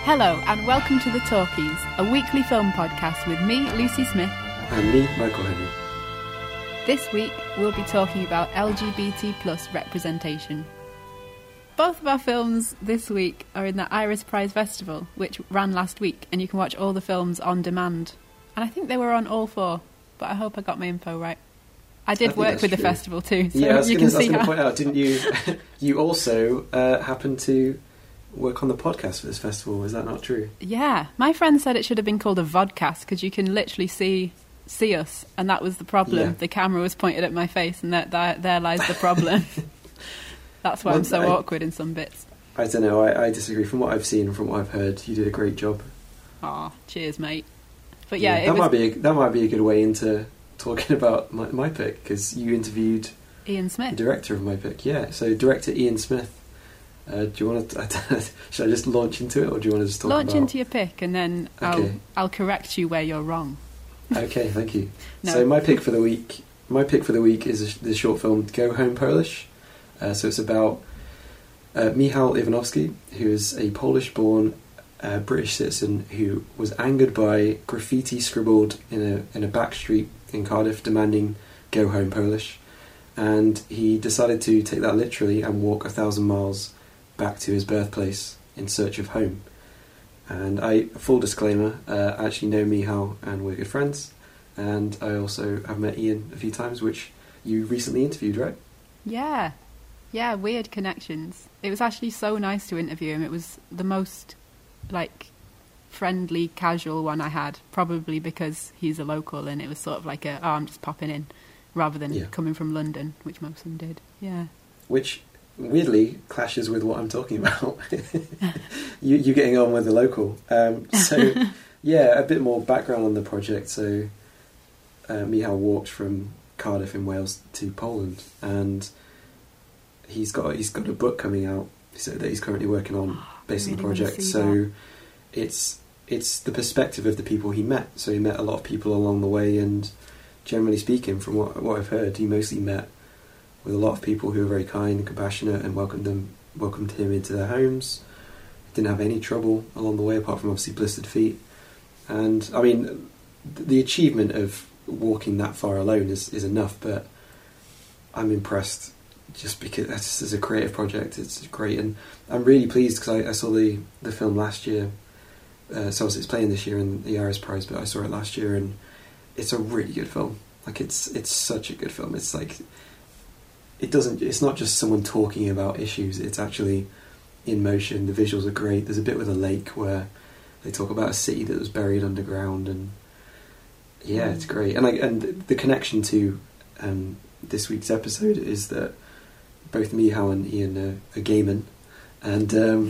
Hello and welcome to The Talkies, a weekly film podcast with me, Lucy Smith. And me, Michael Henry. This week we'll be talking about LGBT plus representation. Both of our films this week are in the Iris Prize Festival, which ran last week, and you can watch all the films on demand. And I think they were on all four, but I hope I got my info right. I did work with the festival too, so I was you going can see to point out, didn't you? You also happened to work on the podcast for this festival. Is that not true? Yeah, my friend said it should have been called a vodcast because you can literally see us, and that was the problem. Yeah. The camera was pointed at my face, and there lies the problem. That's why I'm so awkward in some bits. I don't know. I disagree. From what I've seen, from what I've heard, you did a great job. Aw, cheers, mate. But yeah, that might be a good way into talking about my pick, because you interviewed Ian Smith, the director of my pick. Yeah, so director Ian Smith. Do you want to? Should I just launch into it, or do you want to just talk launch into your pick, and then Okay. I'll correct you where you're wrong. Okay, thank you. No. So my pick for the week is the short film Go Home Polish. So it's about Michał Iwanowski, who is a Polish-born British citizen who was angered by graffiti scribbled in a back street in Cardiff demanding "Go Home Polish," and he decided to take that literally and walk 1,000 miles back to his birthplace in search of home. And full disclaimer, I actually know Michał and we're good friends, and I also have met Ian a few times, which you recently interviewed, right? Yeah, weird connections. It was actually so nice to interview him. It was the most friendly, casual one I had, probably because he's a local, and it was sort of like I'm just popping in, rather than coming from London, which most of them did. Yeah. Which weirdly clashes with what I'm talking about. you getting on with the local. So yeah, a bit more background on the project. So Michał walked from Cardiff in Wales to Poland, and he's got a book coming out that he's currently working on based on the project. So it's the perspective of the people he met. So he met a lot of people along the way, and generally speaking, from what I've heard, he mostly met with a lot of people who were very kind and compassionate and welcomed him into their homes. Didn't have any trouble along the way, apart from obviously blistered feet. And I mean, the achievement of walking that far alone is enough, but I'm impressed just because that's as a creative project. It's great, and I'm really pleased because I saw the film last year. So it's playing this year in the Iris Prize, but I saw it last year, and it's a really good film. It's such a good film. It's it's not just someone talking about issues, it's actually in motion. The visuals are great. There's a bit with a lake where they talk about a city that was buried underground, and yeah, it's great. And the connection to this week's episode is that both Michał and Ian are gay men, and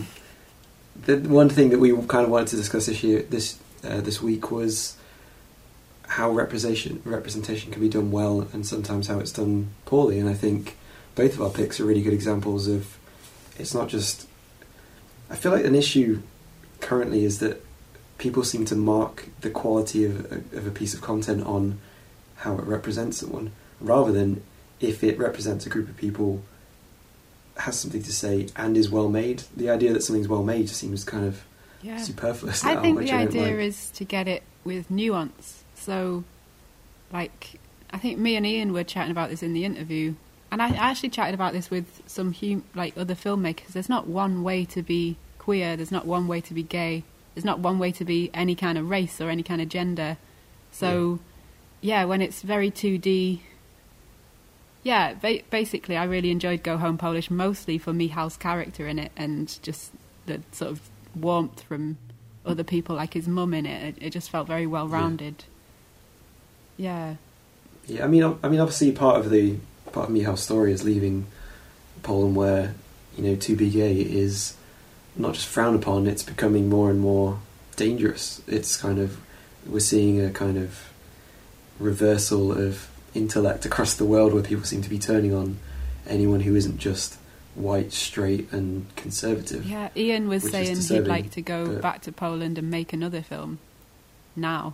the one thing that we kind of wanted to discuss this week was how representation can be done well, and sometimes how it's done poorly. And I think both of our picks are really good examples of it's not just. I feel like an issue currently is that people seem to mark the quality of a piece of content on how it represents someone, rather than if it represents a group of people, has something to say, and is well made. The idea that something's well made just seems kind of superfluous now, I think which the I don't idea like. is to get it with nuance. So, I think me and Ian were chatting about this in the interview, and I actually chatted about this with some other filmmakers. There's not one way to be queer. There's not one way to be gay. There's not one way to be any kind of race or any kind of gender. So, when it's very 2D. Yeah, basically, I really enjoyed Go Home Polish, mostly for Michał's character in it, and just the sort of warmth from other people, like his mum in it. It just felt very well rounded. Yeah. I mean, obviously, part of Michał's story is leaving Poland, where to be gay is not just frowned upon; it's becoming more and more dangerous. It's we're seeing a kind of reversal of intellect across the world, where people seem to be turning on anyone who isn't just white, straight and conservative. Yeah, Ian was saying he'd like to go back to Poland and make another film now.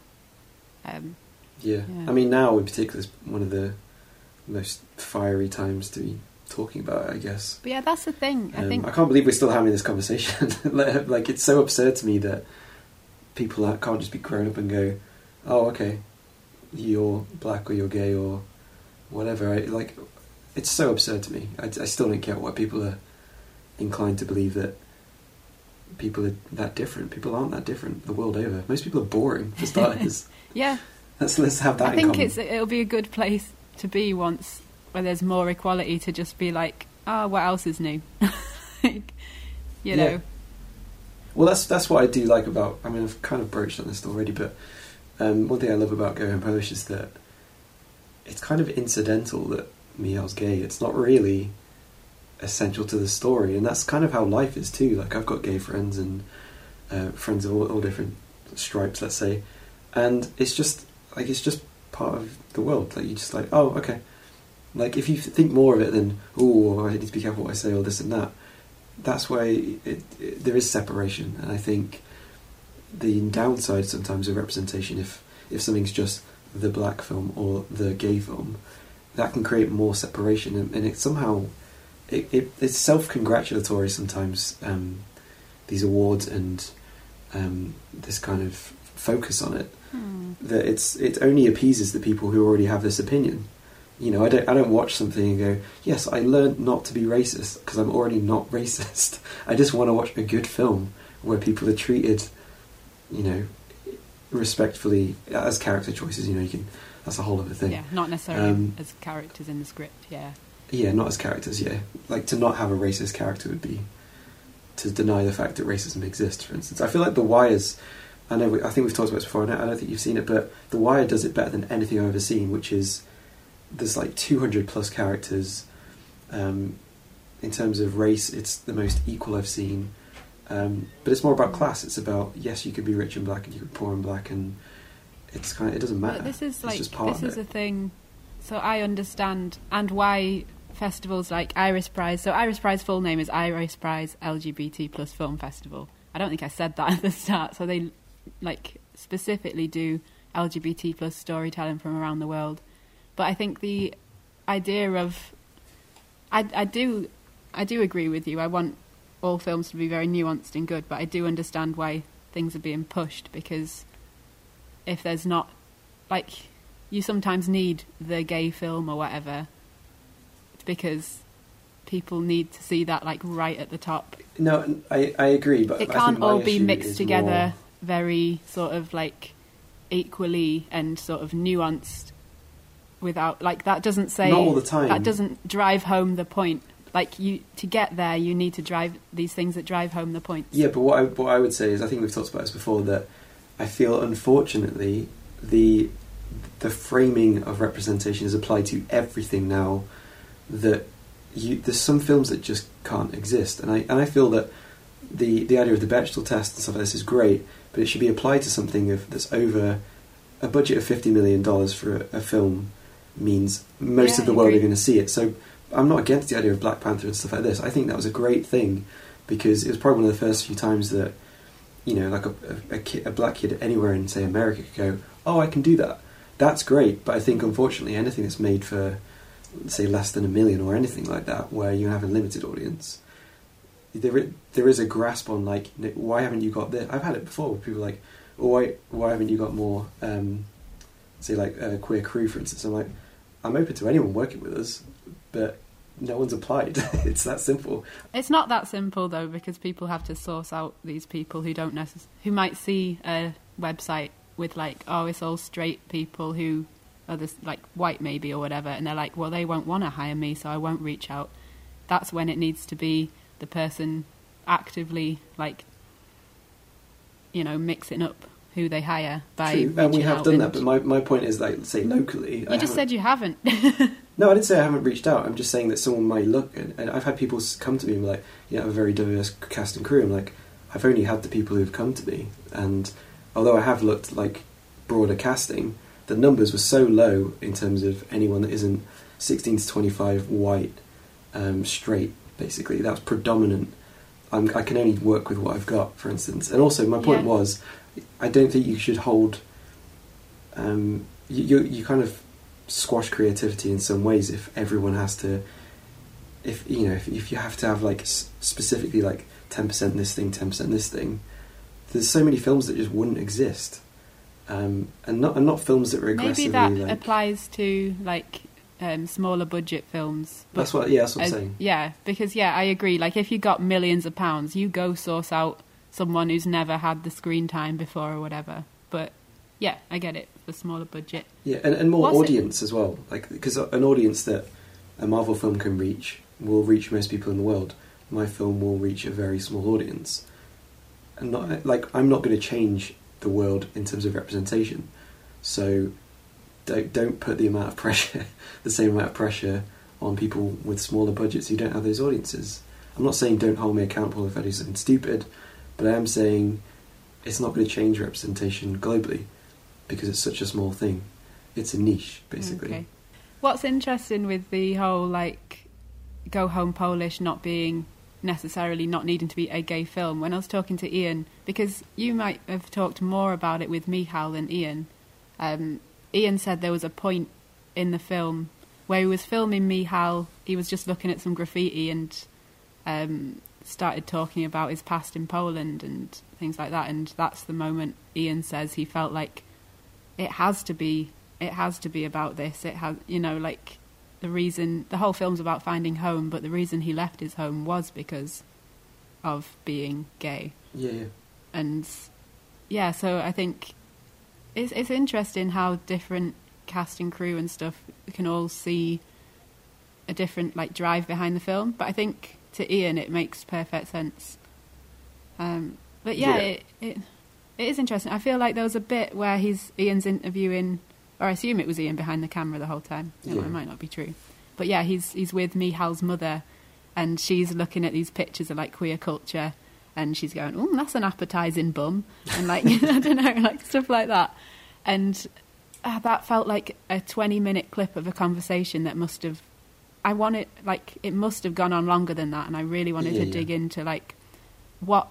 I mean, now in particular is one of the most fiery times to talking about it, I guess. But yeah, that's the thing. I think I can't believe we're still having this conversation. Like, it's so absurd to me that people can't just be grown up and go, oh, okay, you're black or you're gay or whatever. It's so absurd to me. I still don't get why people are inclined to believe that people are that different. People aren't that different the world over. Most people are boring, for starters. Yeah. Let's have that I in think common. it'll be a good place to be once where there's more equality, to just be like, oh, what else is new? Like, you know. Well, that's what I do like about... I mean, I've kind of broached on this already, but one thing I love about Go Home Polish is that it's kind of incidental that Mihal's gay. It's not really essential to the story, and that's kind of how life is too. Like, I've got gay friends and friends of all different stripes, let's say, and it's just part of the world. Like, you just like, oh, okay. Like, if you think more of it than, oh, I need to be careful what I say or this and that, that's why there is separation. And I think the downside sometimes of representation, if something's just the black film or the gay film, that can create more separation, and it somehow it's self-congratulatory sometimes, these awards and this kind of focus on it, that it only appeases the people who already have this opinion. You know, I don't watch something and go, yes, I learned not to be racist because I'm already not racist. I just want to watch a good film where people are treated, you know, respectfully as character choices. You know, that's a whole other thing. Yeah, not necessarily as characters in the script. Yeah. Yeah, not as characters. Yeah, like, to not have a racist character would be to deny the fact that racism exists. For instance, I feel like The Wire's... I think we've talked about this before, and I don't think you've seen it, but The Wire does it better than anything I've ever seen, which is there's like 200 plus characters. In terms of race, it's the most equal I've seen. But it's more about class. It's about, yes, you could be rich and black and you could be poor and black, and it's kind of, it doesn't matter. But this is it's like, just part this of is it. a thing. So I understand, and why festivals like Iris Prize. So Iris Prize full name is Iris Prize LGBT plus Film Festival. I don't think I said that at the start. So they like specifically do LGBT plus storytelling from around the world. But I think the idea of I do agree with you. I want all films to be very nuanced and good, but I do understand why things are being pushed, because if there's not, like, you sometimes need the gay film or whatever, because people need to see that, like, right at the top. No, I agree, but it I can't think my all be issue mixed is together more... very sort of like equally and sort of nuanced without, like, that doesn't say, not all the time. That doesn't drive home the point. Like, you, to get there, you need to drive these things that drive home the point. Yeah, but what I would say is, I think we've talked about this before, that I feel, unfortunately, the framing of representation is applied to everything now. That there's some films that just can't exist, and I feel that the idea of the Bechdel test and stuff like this is great, but it should be applied to something that's over a budget of $50 million for a film means most of the world are going to see it. So I'm not against the idea of Black Panther and stuff like this. I think that was a great thing, because it was probably one of the first few times that, you know, like a black kid anywhere in, say, America could go, oh, I can do that. That's great, but I think, unfortunately, anything that's made for, say, less than $1 million or anything like that, where you have a limited audience, there is a grasp on, like, why haven't you got this? I've had it before with people like, oh, why haven't you got more, say, like, a queer crew, for instance. I'm like, I'm open to anyone working with us, but no one's applied. It's that simple. It's not that simple, though, because people have to source out these people who don't who might see a website with, like, oh, it's all straight people who are this, like, white maybe or whatever, and they're like, well, they won't want to hire me, so I won't reach out. That's when it needs to be the person actively, like, you know, mixing up who they hire by True, and we have done that, but my point is, like, say, locally... You just said you haven't. No, I didn't say I haven't reached out. I'm just saying that someone might look, and I've had people come to me and be like, you know, a very diverse cast and crew. I'm like, I've only had the people who've come to me, and although I have looked, like, broader casting, the numbers were so low in terms of anyone that isn't 16 to 25 white, straight, basically. That was predominant. I can only work with what I've got, for instance. And also, my point was, I don't think you should hold... you kind of squash creativity in some ways if everyone has to if you have to have like specifically like 10% this thing, 10% this thing, there's so many films that just wouldn't exist, and not films that are aggressively. Maybe that like, applies to like smaller budget films. But that's what I'm saying. Yeah, because I agree. Like if you got millions of pounds, you go source out someone who's never had the screen time before or whatever. But yeah, I get it for smaller budget. Yeah, and more audience as well. Like because an audience that a Marvel film can reach will reach most people in the world. My film will reach a very small audience, and not like I'm not going to change the world in terms of representation. So don't put the amount of pressure, the same amount of pressure on people with smaller budgets who don't have those audiences. I'm not saying don't hold me accountable if I do something stupid, but I am saying it's not going to change representation globally because it's such a small thing. It's a niche, basically. Okay. What's interesting with the whole like Go Home Polish not being necessarily not needing to be a gay film, when I was talking to Ian, because you might have talked more about it with Michal than Ian, Ian said there was a point in the film where he was filming Michal, he was just looking at some graffiti and started talking about his past in Poland and things like that, and that's the moment Ian says he felt like it has to be about this. It has, like the whole film's about finding home, but the reason he left his home was because of being gay. Yeah. And so I think it's interesting how different cast and crew and stuff can all see a different like drive behind the film. But I think to Ian it makes perfect sense. But it is interesting. I feel like there was a bit where Ian's interviewing, or I assume it was Ian behind the camera the whole time. It might not be true. But yeah, he's with Michal's mother, and she's looking at these pictures of like queer culture, and she's going, "Oh, that's an appetising bum," and like I don't know, like stuff like that. And that felt like a 20-minute clip of a conversation that must have gone on longer than that, and I really wanted to dig into like what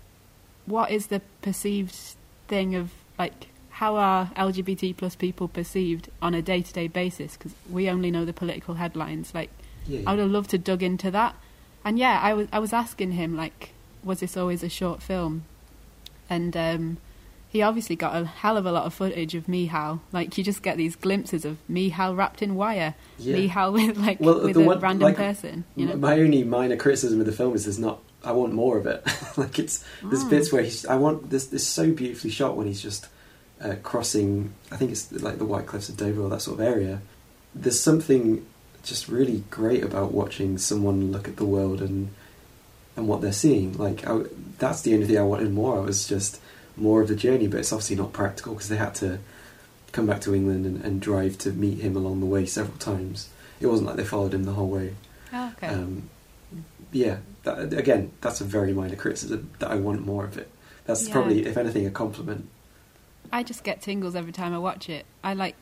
is the perceived thing of like how are LGBT plus people perceived on a day-to-day basis, because we only know the political headlines. Like I would have loved to dug into that. And I was asking him like, was this always a short film? And he obviously got a hell of a lot of footage of Michal. Like you just get these glimpses of Michal wrapped in wire, Michal with a random person. My only minor criticism of the film is I want more of it. Like there's bits where this so beautifully shot when he's just crossing, I think it's like the White Cliffs of Dover or that sort of area. There's something just really great about watching someone look at the world and what they're seeing. Like that's the only thing I wanted more of, was just more of the journey, but it's obviously not practical because they had to come back to England and drive to meet him along the way several times. It wasn't like they followed him the whole way. Oh, okay. That's a very minor criticism, that I want more of it. That's probably, if anything, a compliment. I just get tingles every time I watch it.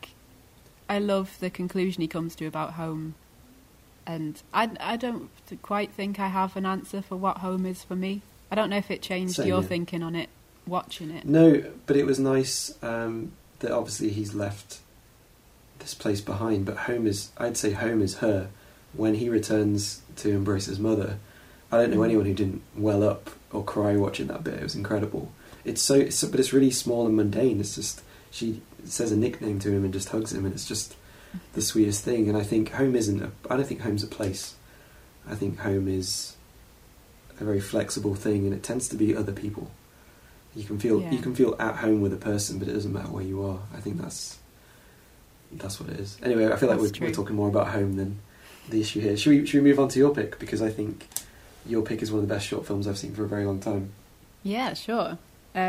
I love the conclusion he comes to about home, and I don't quite think I have an answer for what home is for me. I don't know if it changed your thinking on it watching it. No, but it was nice that obviously he's left this place behind, but I'd say home is her. When he returns to embrace his mother, I don't know anyone who didn't well up or cry watching that bit. It was incredible. But it's really small and mundane. It's just, she says a nickname to him and just hugs him, and it's just the sweetest thing. And I think home I don't think home's a place. I think home is a very flexible thing, and it tends to be other people. You can feel at home with a person, but it doesn't matter where you are. I think that's what it is. Anyway, I feel like we're talking more about home than the issue here. Should we move on to your pick? Because I think your pick is one of the best short films I've seen for a very long time. Yeah, sure.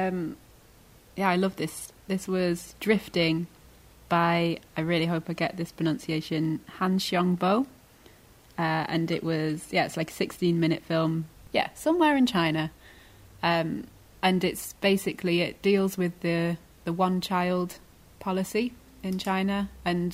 I love this. This was Drifting by, I really hope I get this pronunciation, Han Xiongbo. And it was, it's like a 16-minute film. Yeah, somewhere in China. And it's basically, it deals with the one-child policy in China, and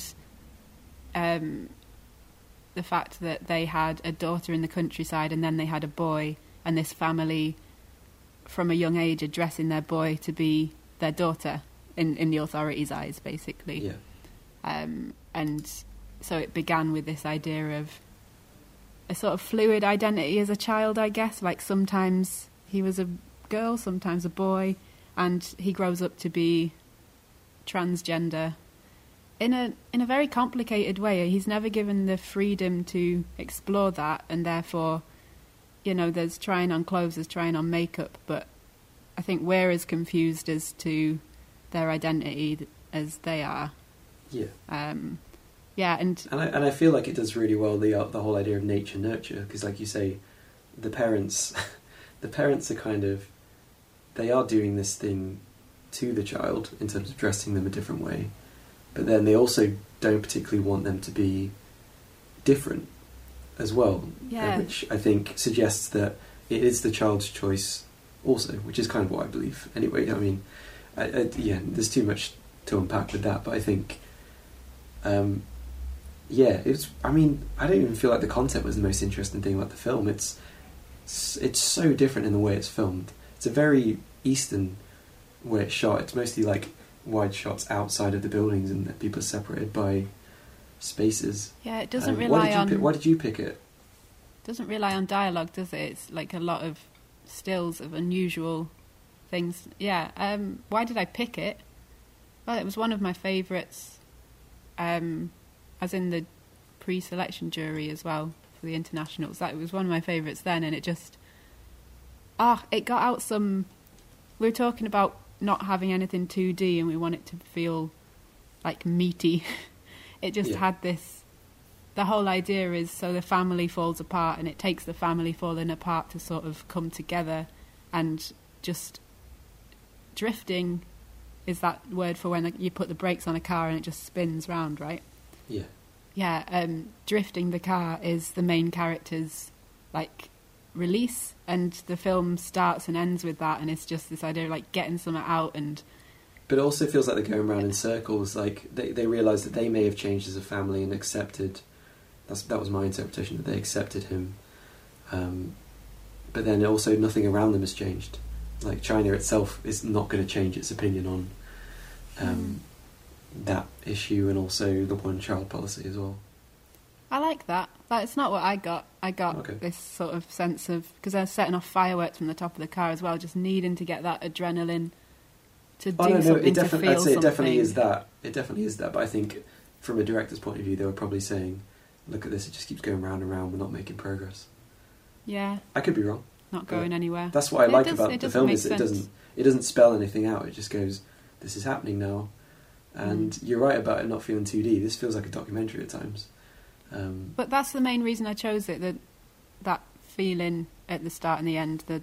the fact that they had a daughter in the countryside and then they had a boy, and this family from a young age addressing their boy to be their daughter in the authorities' eyes, basically. Yeah. And so it began with this idea of a sort of fluid identity as a child, I guess. Like sometimes he was a girl, sometimes a boy, and he grows up to be transgender in a very complicated way. He's never given the freedom to explore that, and therefore, there's trying on clothes, there's trying on makeup, but I think we're as confused as to their identity as they are. Yeah. Yeah, and I feel like it does really well the whole idea of nature nurture, because like you say, the parents are kind of, they are doing this thing to the child in terms of dressing them a different way, but then they also don't particularly want them to be different as well. Yeah. Which I think suggests that it is the child's choice also, which is kind of what I believe anyway. I mean, there's too much to unpack with that, but I think I don't even feel like the content was the most interesting thing about the film. It's so different in the way it's filmed. It's a very Eastern way it's shot. It's mostly like wide shots outside of the buildings, and that people are separated by spaces. Yeah, it doesn't rely on... Why did you pick it? It doesn't rely on dialogue, does it? It's like a lot of stills of unusual things. Yeah, why did I pick it? Well, it was one of my favourites, as in the pre-selection jury as well for the internationals. That was one of my favourites then, and it just... it got out some... We were talking about not having anything 2D, and we want it to feel like meaty. It just had this... The whole idea is so the family falls apart, and it takes the family falling apart to sort of come together, and just drifting is that word for when you put the brakes on a car and it just spins round, right? Yeah. Yeah, drifting the car is the main character's, like, release, and the film starts and ends with that, and it's just this idea of, like, getting something out. And but it also feels like they're going around in circles. Like, they realise that they may have changed as a family and accepted... That was my interpretation, that they accepted him. But then also nothing around them has changed. Like, China itself is not going to change its opinion on that issue, and also the one-child policy as well. I like that. It's not what I got. I got this sort of sense of... Because I was setting off fireworks from the top of the car as well, just needing to get that adrenaline to do something, to feel something. I'd say it definitely is that. It definitely is that. But I think from a director's point of view, they were probably saying, look at this, it just keeps going round and round, we're not making progress. Yeah. I could be wrong. Not going anywhere. That's what I like about the film, is it doesn't spell anything out. It just goes, this is happening now. And you're right about it not feeling 2D. This feels like a documentary at times. But that's the main reason I chose it, that feeling at the start and the end, that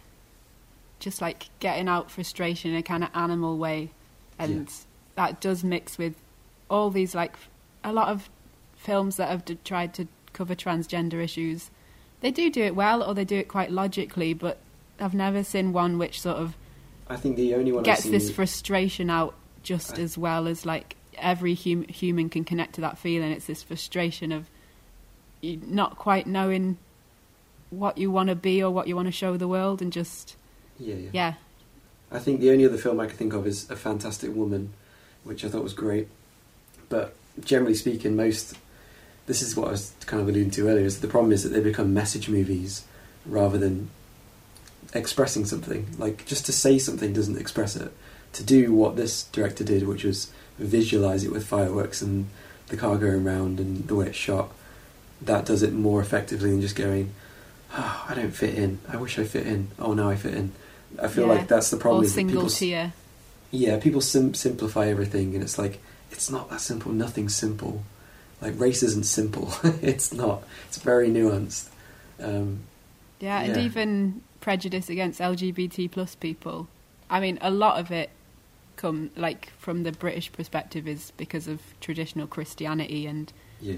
just like getting out frustration in a kind of animal way. And that does mix with all these, like, a lot of films that have tried to cover transgender issues. They do it well, or they do it quite logically, but I've never seen one which sort of... I think the only one gets this frustration out just as well as, like, every human can connect to that feeling. It's this frustration of you not quite knowing what you want to be or what you want to show the world, and just... Yeah. I think the only other film I can think of is A Fantastic Woman, which I thought was great. But generally speaking, this is what I was kind of alluding to earlier, is the problem is that they become message movies rather than expressing something. Like, just to say something doesn't express it. To do what this director did, which was visualise it with fireworks and the car going round and the way it's shot, that does it more effectively than just going, oh, I don't fit in, I wish I fit in, oh, now I fit in. I feel like that's the problem. Or is single that tier. Yeah, people simplify everything, and it's like, it's not that simple. Nothing's simple. Like, race isn't simple. It's not. It's very nuanced. And even prejudice against LGBT plus people. I mean, a lot of it from the British perspective is because of traditional Christianity and,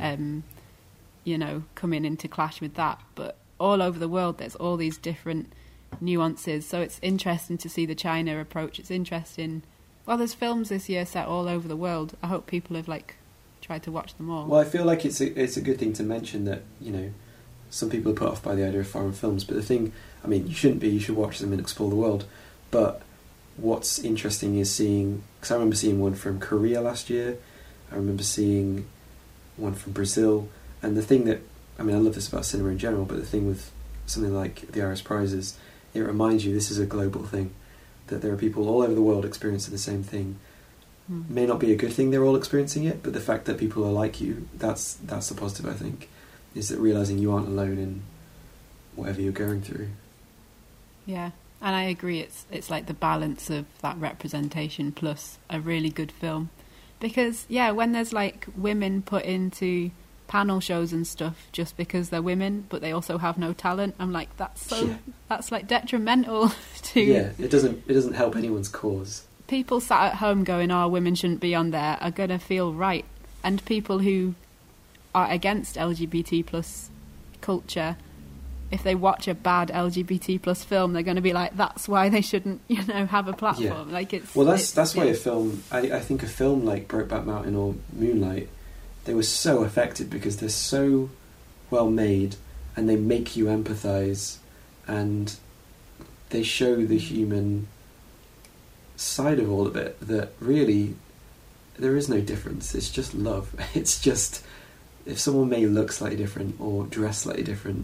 coming into clash with that. But all over the world, there's all these different nuances. So it's interesting to see the China approach. It's interesting. Well, there's films this year set all over the world. I hope people have, tried to watch them all. Well, I feel like it's a good thing to mention that, some people are put off by the idea of foreign films, but the thing, I mean, you shouldn't be, you should watch them and explore the world. But what's interesting is seeing, because I remember seeing one from Korea last year, I remember seeing one from Brazil, and the thing that I mean, I love this about cinema in general, but the thing with something like the Iris Prizes, it reminds you this is a global thing, that there are people all over the world experiencing the same thing. May not be a good thing they're all experiencing it, but the fact that people are like you, that's the positive, I think, is that realising you aren't alone in whatever you're going through. Yeah, and I agree, it's like the balance of that representation plus a really good film. Because, yeah, when there's like women put into panel shows and stuff just because they're women, but they also have no talent, I'm like, that's like detrimental to... Yeah, it doesn't help anyone's cause. People sat at home going, oh, women shouldn't be on there, are going to feel right. And people who are against LGBT plus culture, if they watch a bad LGBT plus film, they're going to be like, that's why they shouldn't, have a platform. Yeah. Like it's... Well, that's why a film... I think a film like Brokeback Mountain or Moonlight, they were so affected because they're so well made and they make you empathise and they show the human side of all of it, that really there is no difference. It's just love. It's just, if someone may look slightly different or dress slightly different,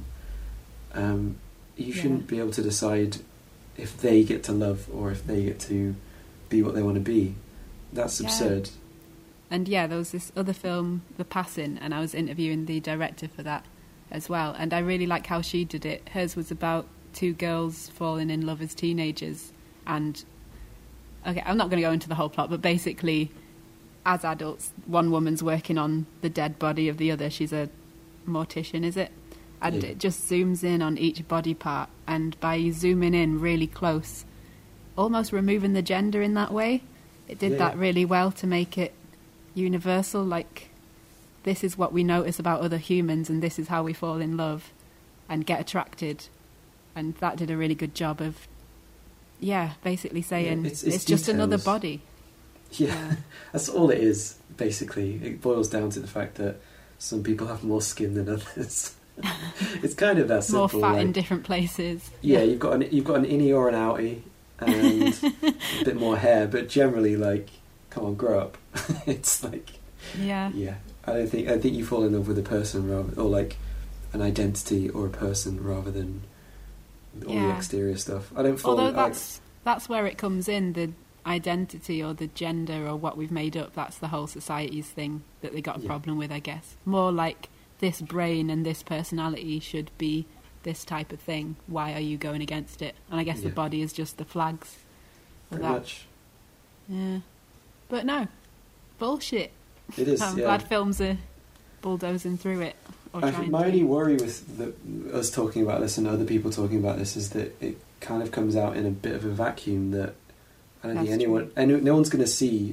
you shouldn't be able to decide if they get to love or if they get to be what they want to be. That's absurd. And there was this other film, The Passing, and I was interviewing the director for that as well, and I really like how she did it. Hers was about two girls falling in love as teenagers, and okay, I'm not going to go into the whole plot, but basically, as adults, one woman's working on the dead body of the other. She's a mortician, is it? And it just zooms in on each body part, and by zooming in really close, almost removing the gender in that way, it did that really well to make it universal, like, this is what we notice about other humans, and this is how we fall in love and get attracted. And that did a really good job of basically saying it's just another body. Yeah, that's all it is, basically. It boils down to the fact that some people have more skin than others. It's kind of that simple. More fat in different places. Yeah, you've got an innie or an outie and a bit more hair, but generally, like, come on, grow up. It's like... Yeah. I think you fall in love with a person or like an identity or a person rather than all the exterior stuff. I don't fall. Although that's where it comes in, the identity or the gender or what we've made up. That's the whole society's thing that they got a problem with, I guess. More like this brain and this personality should be this type of thing. Why are you going against it? And I guess the body is just the flags for Pretty that. much. Yeah, but no, bullshit. It is. I'm glad films are bulldozing through it. I think my only worry with us talking about this and other people talking about this is that it kind of comes out in a bit of a vacuum that I don't think no one's going to see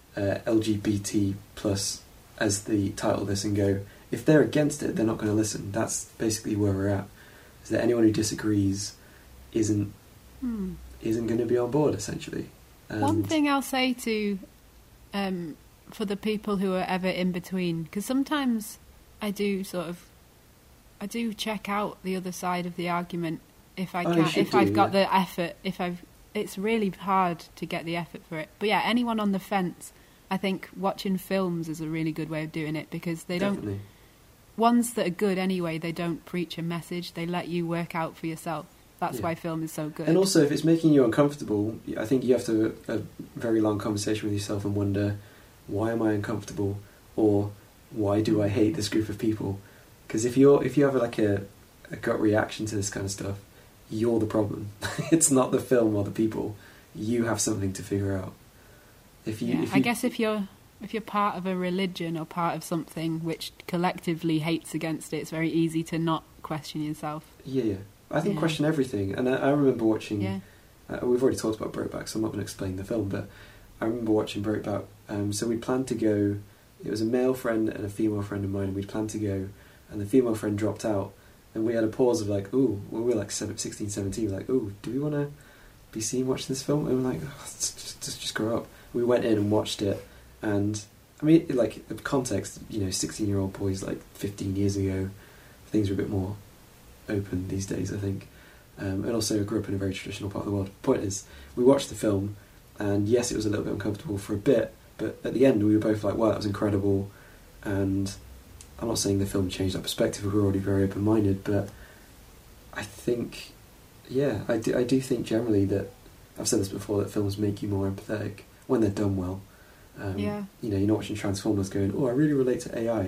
LGBT plus as the title of this and go, if they're against it, they're not going to listen. That's basically where we're at. Is that anyone who disagrees isn't going to be on board, essentially. And one thing I'll say to for the people who are ever in between, because sometimes I do check out the other side of the argument if I can, if I've got the effort, it's really hard to get the effort for it. But yeah, anyone on the fence, I think watching films is a really good way of doing it, because they don't, ones that are good anyway, they don't preach a message, they let you work out for yourself. That's why film is so good. And also, if it's making you uncomfortable, I think you have to have a very long conversation with yourself and wonder, why am I uncomfortable? Or why do I hate this group of people? Because if you have like a gut reaction to this kind of stuff, you're the problem. It's not the film or the people. You have something to figure out. I guess if you're part of a religion or part of something which collectively hates against it, it's very easy to not question yourself. Yeah. I think question everything. And I remember watching... we've already talked about Brokeback, so I'm not going to explain the film, but I remember watching Brokeback. So we planned to go... It was a male friend and a female friend of mine, and we'd planned to go, and the female friend dropped out, and we had a pause of like, ooh, we were like 16, 17, like, ooh, do we want to be seen watching this film? And we're like, oh, just grow up. We went in and watched it, and I mean, like, the context, 16-year-old boys, like 15 years ago, things are a bit more open these days, I think. And also, I grew up in a very traditional part of the world. Point is, we watched the film, and yes, it was a little bit uncomfortable for a bit, but at the end we were both like, wow, that was incredible, and I'm not saying the film changed our perspective. We were already very open-minded, but I think, yeah, I do think generally that, I've said this before, that films make you more empathetic when they're done well. Yeah. You know, you're not watching Transformers going, oh, I really relate to AI.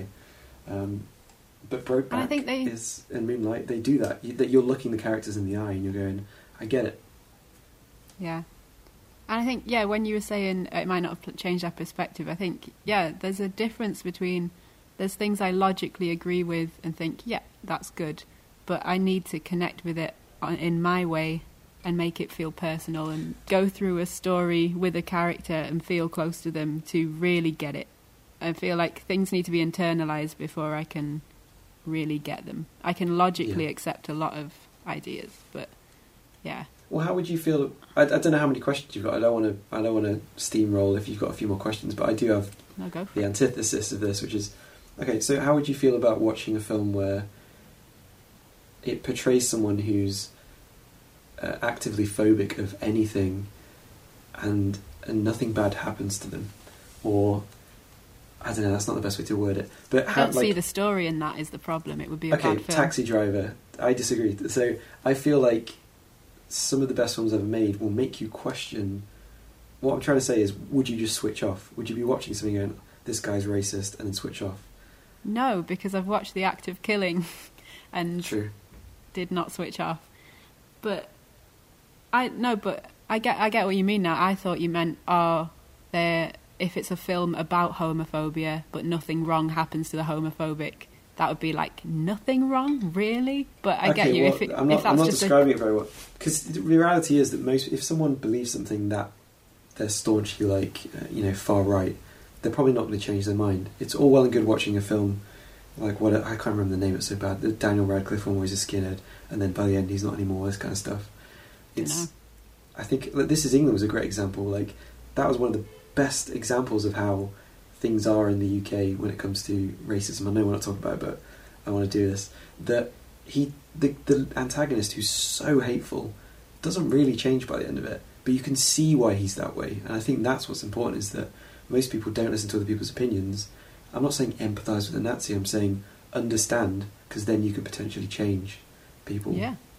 But Brokeback and Moonlight, they do that. That you're looking the characters in the eye and you're going, I get it. Yeah. And I think, yeah, when you were saying it might not have changed our perspective, I think, yeah, there's a difference between, there's things I logically agree with and think, yeah, that's good, but I need to connect with it in my way and make it feel personal and go through a story with a character and feel close to them to really get it. I feel like things need to be internalised before I can really get them. I can logically accept a lot of ideas, but yeah. Well, how would you feel? I don't know how many questions you've got. I don't want to steamroll if you've got a few more questions, but I do have the antithesis of this, which is, okay, so how would you feel about watching a film where it portrays someone who's actively phobic of anything, and nothing bad happens to them, or I don't know, that's not the best way to word it. But I don't see the story in that is the problem. It would be a bad film. Taxi Driver. I disagree. So I feel like some of the best films ever made will make you question. What I'm trying to say is, would you just switch off? Would you be watching something going, this guy's racist, and then switch off? No, because I've watched The Act of Killing and True. did not switch off. But I get what you mean now. I thought you meant, if it's a film about homophobia but nothing wrong happens to the homophobic, that would be like, nothing wrong, really? But I get you. Well, I'm not describing it very well, because the reality is that if someone believes something that they're staunchly far right, they're probably not going to change their mind. It's all well and good watching a film like I can't remember the name. It's so bad. The Daniel Radcliffe one where he's a skinhead, and then by the end he's not anymore. This kind of stuff. I think This Is England was a great example. Like, that was one of the best examples of how things are in the UK when it comes to racism. I know we're not talking about it, but I want to do this. That the antagonist, who's so hateful, doesn't really change by the end of it, but you can see why he's that way. And I think that's what's important, is that most people don't listen to other people's opinions. I'm not saying empathise with a Nazi, I'm saying understand, because then you could potentially change people.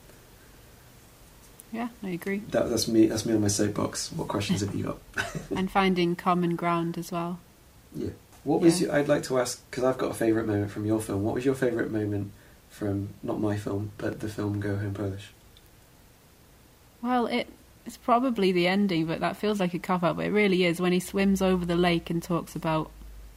Yeah, I agree. That's me on my soapbox. What questions have you got? And finding common ground as well. Yeah. What was I'd like to ask, because I've got a favourite moment from your film. What was your favourite moment from, not my film, but the film Go Home Polish? Well, it's probably the ending, but that feels like a cop-out, but it really is, when he swims over the lake and talks about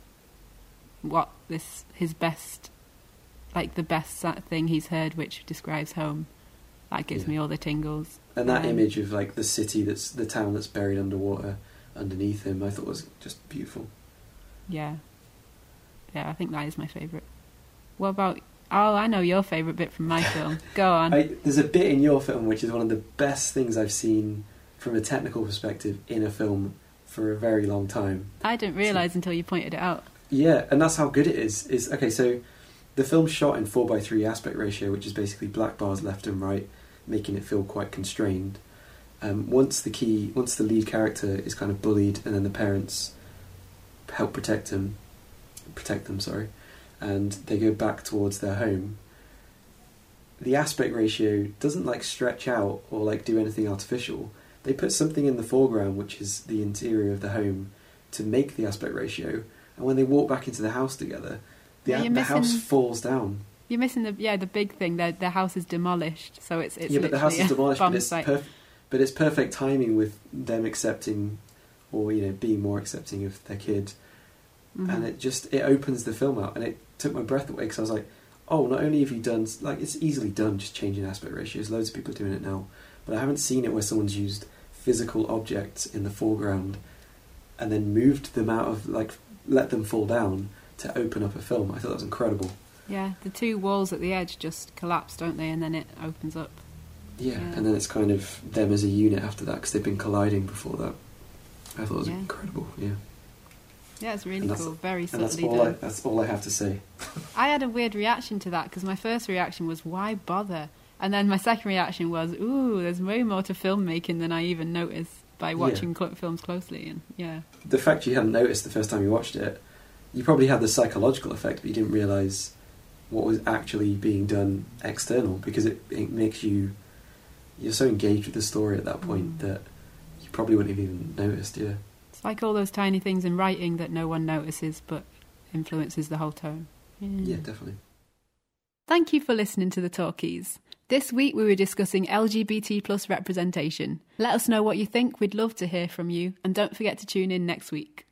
his best, like the best thing he's heard, which describes home. That gives me all the tingles. And that image of like the town that's buried underwater underneath him, I thought was just beautiful. Yeah, I think that is my favourite. What about? Oh, I know your favourite bit from my film. Go on. There's a bit in your film which is one of the best things I've seen from a technical perspective in a film for a very long time. I didn't realise until you pointed it out. Yeah, and that's how good it is. Okay, so the film's shot in 4:3 aspect ratio, which is basically black bars left and right, making it feel quite constrained. Once the lead character is kind of bullied, and then the parents help protect them, and they go back towards their home, the aspect ratio doesn't like stretch out or like do anything artificial. They put something in the foreground, which is the interior of the home, to make the aspect ratio, and when they walk back into the house together, the house falls down. You're missing the big thing. The house is demolished, so it's but the house is demolished, but it's perfect timing with them accepting, or being more accepting of their kid, and it opens the film out, and it took my breath away, because I was like, oh, not only have you done, like, it's easily done, just changing aspect ratios. Loads of people are doing it now, but I haven't seen it where someone's used physical objects in the foreground and then moved them out of, like, let them fall down to open up a film. I thought that was incredible. Yeah, the two walls at the edge just collapse, don't they? And then it opens up. Yeah, and then it's kind of them as a unit after that, because they've been colliding before that. I thought it was incredible, yeah. Yeah, it's really cool, very subtly done. That's all I have to say. I had a weird reaction to that, because my first reaction was, why bother? And then my second reaction was, ooh, there's way more to filmmaking than I even noticed by watching films closely. And the fact you hadn't noticed the first time you watched it you probably had the psychological effect, but you didn't realise what was actually being done external, because it makes you're so engaged with the story at that point that you probably wouldn't have even noticed. Yeah, it's like all those tiny things in writing that no one notices but influences the whole tone. Yeah, definitely. Thank you for listening to The Talkies. This week we were discussing LGBT plus representation. Let us know what you think, we'd love to hear from you, and don't forget to tune in next week.